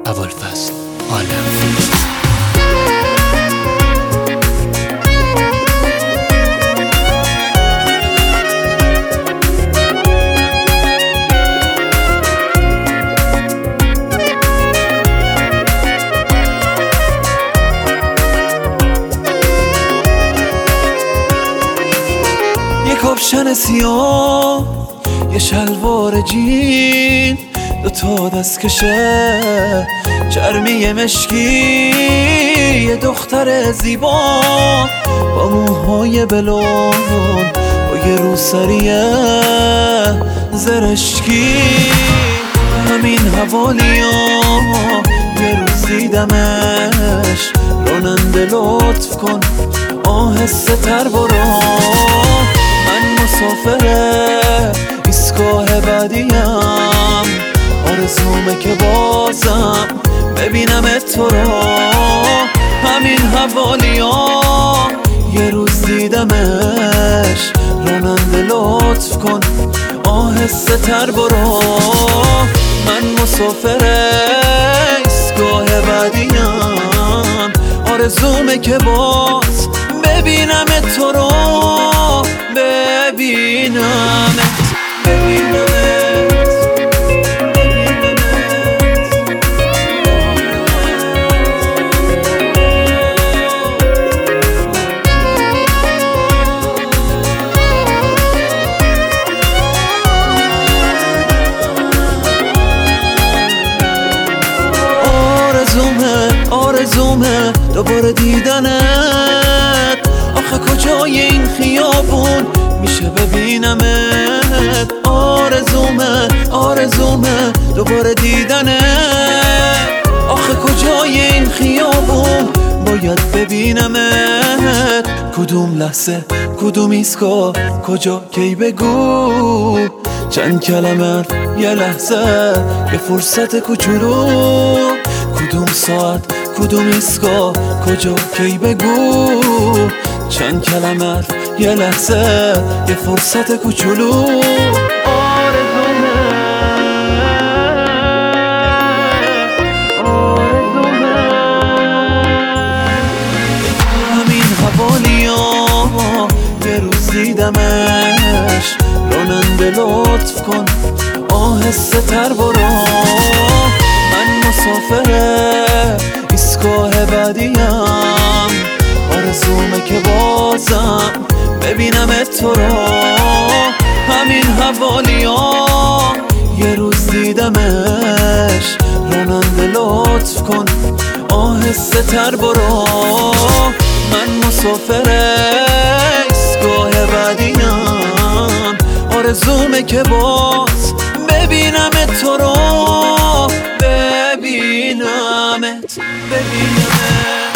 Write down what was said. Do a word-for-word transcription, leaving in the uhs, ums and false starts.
ابوالفضل عالم. یک آپشن سیاه، یه شلوار جین، دو تا دستکشه چرمی مشکی، یه دختر زیبا با موهای بلون، با یه روسری زرشکی. همین حوالیا یه روز دیدمش، راننده لطف کن آهسته تر برو، من مسافر ایستگاه بعدیم، آرزومه که بازم ببینم تو رو. همین حوالیا یه روز دیدمش، راننده لطف کن آهسته تر برو، من مسافر ایستگاه بعدیم، آرزومه که باز ببینم تو رو، ببینمت ببینمت آرزومه آرزومه دوباره دیدنت، آخه کجای این خیابون میشه ببینمت. آرزومه آرزومه دوباره دیدنت، آخه کجای این خیابون باید ببینمت. کدوم لحظه کدوم ایستگاه کجا کی بگو، چند کلمه یه لحظه یه فرصت کوچولو، کدوم ساعت کدوم ایستگاه کجا کی بگو، چند کلمه یه لحظه یه فرصت کوچولو. آرزومه آرزومه همین حوالیا یه روز دیدمش، راننده لطف کن آهسته تر برو، من مسافر ایستگاه بعدیم، آرزومه که بازم ببینم تو رو. همین حوالیا یه روز دیدمش، راننده لطف کن آهسته تر برو، من مسافر ایستگاه بعدیم، آرزومه که باز ببینم تو رو، ببینمت ببینمت